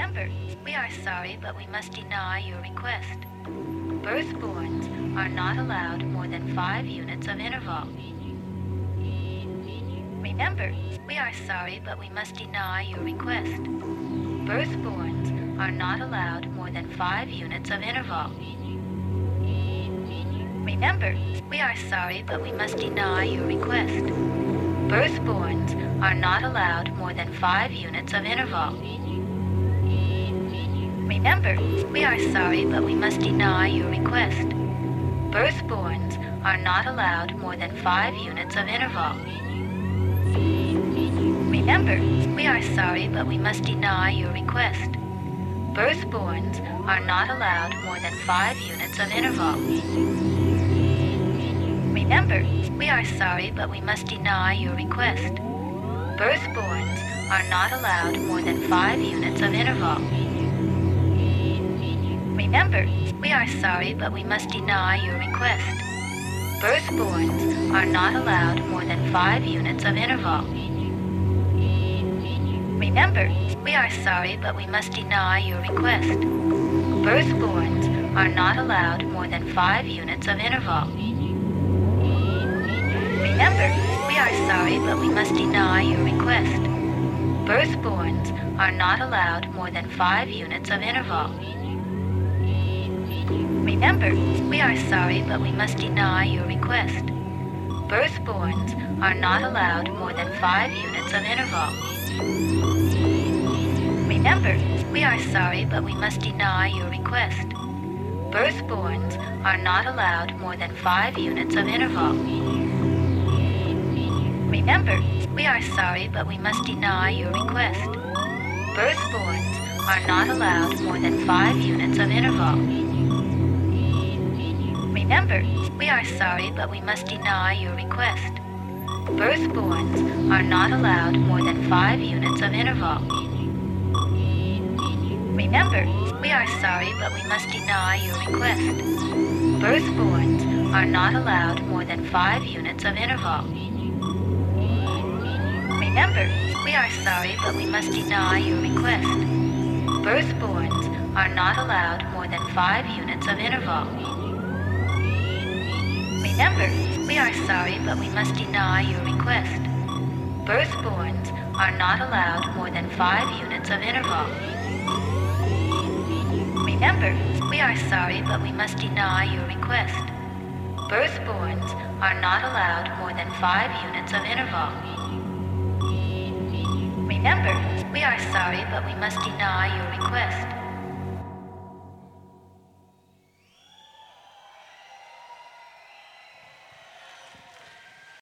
Remember, we are sorry, but we must deny your request. Birthborns are not allowed more than 5 units of interval. Remember, we are sorry, but we must deny your request. Birthborns are not allowed more than 5 units of interval. Remember, we are sorry, but we must deny your request. Birthborns are not allowed more than 5 units of interval. Remember, we are sorry, but we must deny your request. Birthborns are not allowed more than 5 units of interval. Remember, we are sorry, but we must deny your request. Birthborns are not allowed more than 5 units of interval. Remember, we are sorry, but we must deny your request. Birthborns are not allowed more than 5 units of interval. Remember, we are sorry, but we must deny your request. Birthborns are not allowed more than 5 units of interval. Remember, we are sorry, but we must deny your request. Birthborns are not allowed more than 5 units of interval. Remember, we are sorry, but we must deny your request. Birthborns are not allowed more than 5 units of interval. Remember, we are sorry, but we must deny your request. Birthborns are not allowed more than 5 units of interval. Remember, we are sorry, but we must deny your request. Birthborns are not allowed more than 5 units of interval. Remember, we are sorry, but we must deny your request. Birthborns are not allowed more than 5 units of interval. Remember, we are sorry, but we must deny your request. Birthborns are not allowed more than 5 units of interval. Remember, we are sorry, but we must deny your request. Birthborns are not allowed more than 5 units of interval. Remember, we are sorry, but we must deny your request. Birthborns are not allowed more than 5 units of interval. Remember, we are sorry, but we must deny your request. Birthborns are not allowed more than 5 units of interval. Remember, we are sorry, but we must deny your request. Birthborns are not allowed more than 5 units of interval. Remember, we are sorry, but we must deny your request.